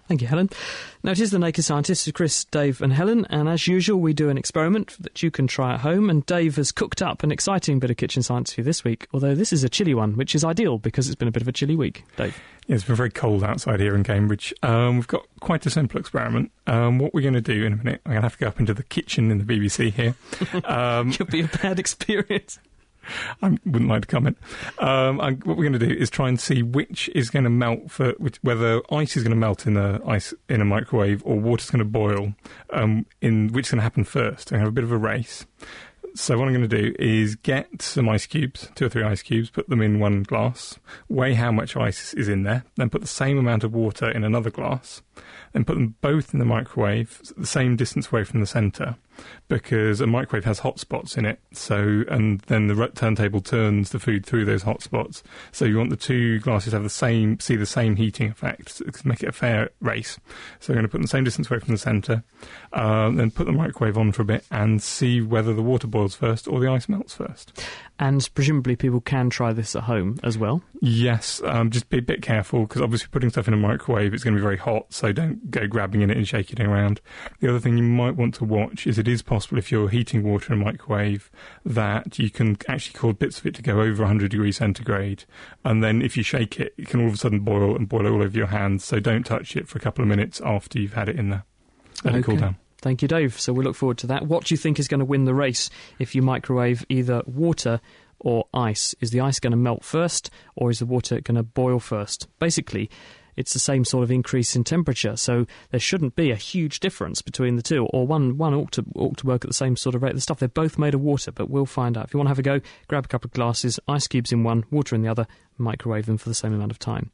Thank you, Helen. Now, it is the Naked Scientists, Chris, Dave and Helen, and as usual we do an experiment that you can try at home, and Dave has cooked up an exciting bit of kitchen science for you this week, although this is a chilly one, which is ideal because it's been a bit of a chilly week. Dave? Yeah, it's been very cold outside here in Cambridge. We've got quite a simple experiment. What we're going to do in a minute, I'm going to have to go up into the kitchen in the BBC here. It'll be a bad experience. I wouldn't like to comment. What we're going to do is try and see which is going to melt whether ice is going to melt in a microwave or water's going to boil. Which is going to happen first. I have a bit of a race. So what I'm going to do is get some ice cubes, 2 or 3 ice cubes, put them in one glass, weigh how much ice is in there, then put the same amount of water in another glass, then put them both in the microwave, the same distance away from the centre, because a microwave has hot spots in it, and then the turntable turns the food through those hot spots. So you want the 2 glasses to have see the same heating effect, to make it a fair race. So we're going to put them the same distance away from the centre, then put the microwave on for a bit and see whether the water boils first or the ice melts first. And presumably people can try this at home as well? Yes, just be a bit careful, because obviously putting stuff in a microwave, it's going to be very hot, so don't go grabbing in it and shaking it around. The other thing you might want to watch is it is possible, if you're heating water in a microwave, that you can actually cause bits of it to go over 100 degrees centigrade, and then if you shake it, it can all of a sudden boil all over your hands, so don't touch it for a couple of minutes after you've had it in there. Let it cool down. Thank you, Dave. So we look forward to that. What do you think is going to win the race if you microwave either water or ice? Is the ice going to melt first, or is the water going to boil first? Basically, it's the same sort of increase in temperature, so there shouldn't be a huge difference between the two, or one ought to work at the same sort of rate of the stuff. They're both made of water, but we'll find out. If you want to have a go, grab a couple of glasses, ice cubes in one, water in the other, microwave them for the same amount of time.